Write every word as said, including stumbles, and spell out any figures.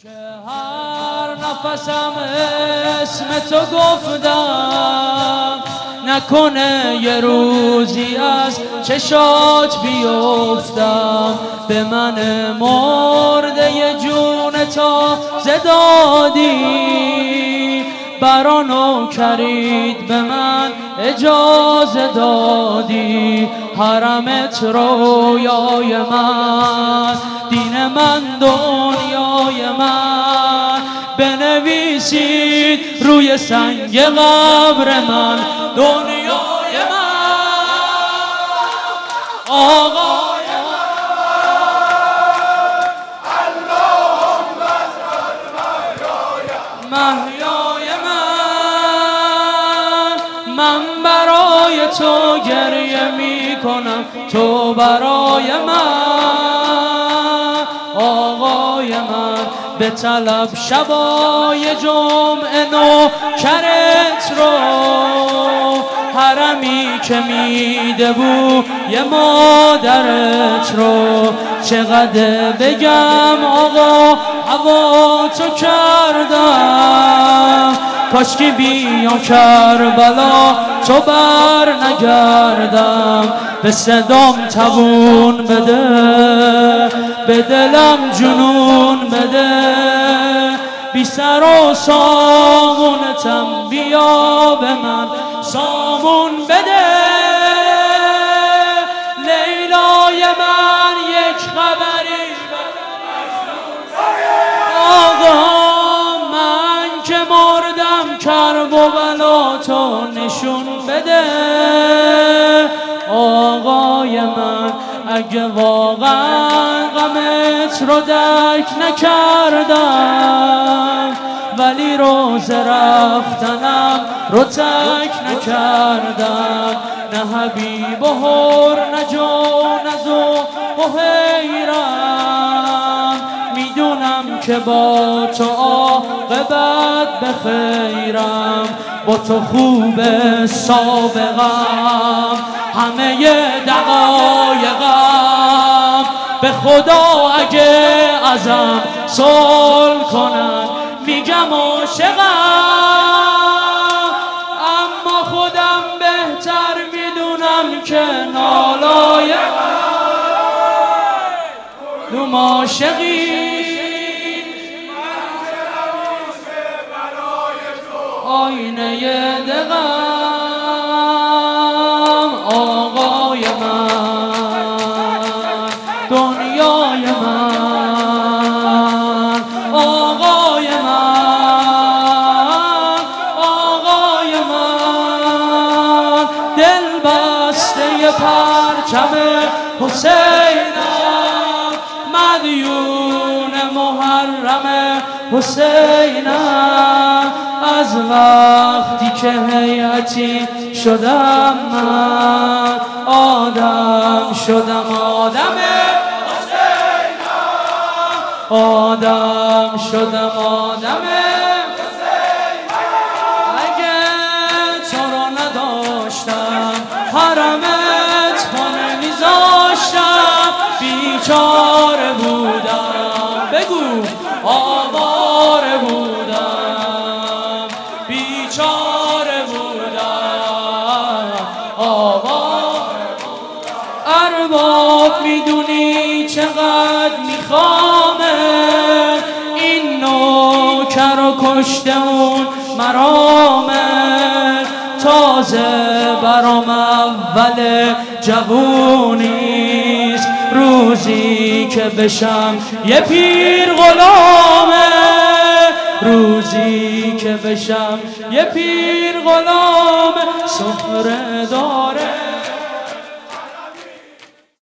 که هر نفسم اسم تو گفتم، نکنه یه روزی از چشات بیفتم. به من مرده یه جون تازه دادی، برانو کرید به من اجازه دادی. حرمت رویای من، دین من دنیای من. بنویسید روی سنگ قبر من دنیای من، آقای اللهم اجعل محیای من. من برای تو گریه می کنم، تو برای من. آقای من به طلب شبای جمعه نوکرت رو، حرمی که میده بود یه مادرت رو. چقدر بگم آقا هوا تو کردم، کاشکی بیام کربلا تو بر نگردم. به صدام توون بده، به دلم جنون بده. بی سر و سامونتم بیا به من سامون بده. لیلای من یک خبری آقا، من که مردم کرب و بلا تو نشون بده. آقای من اگه واقعا غمت رو درک نکردم، ولی روز رفتنم رو تک نکردم. نه حبیب و هر نه جونز و بحیرم، میدونم که با تو عاقبت بخیرم. با تو خوب سابقم، همه دقایقم. به خدا اگه ازم صلح کنن میگم عاشقم، اما خودم بهتر میدونم که نالایقم. دوم عاشقی آینه دقم، آقای من دنیای من. آقای من آقای من، دل بسته پرچم حسینم، مدیون محرم حسینم. از وقتی که هیئتی شدم من، آدم شدم آدم حسینم، آدم شدم آدم حسینم. اگه تو رو نداشتم حرمت خانه میذاشتم، بیچاره بودم. بگو آواره بودم، بیچاره بودم، آواره بودم. ارباب میدونی چقدر میخوامه، این نوکر رو کشته اون مرامه. تازه برام اول جوونیست، روزی که بشم یه پیر غلامه. روزی که بشم یه پیر غلامه، سفره داره